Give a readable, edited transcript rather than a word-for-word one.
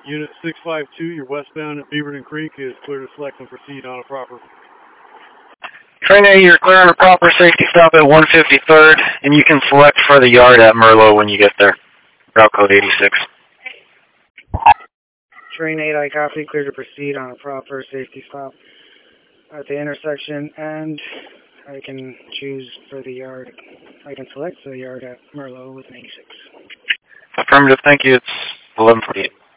Unit 652, you're westbound at Beaverton Creek, is clear to select and proceed on a proper. Train A, you're clear on a proper safety stop at 153rd, and you can select for the yard at Merlot when you get there. Route code 86. Train 8, I copy, clear to proceed on a proper safety stop at the intersection, and I can choose for the yard. I can select for the yard at Merlot with an 86. Affirmative, thank you. It's 11:48.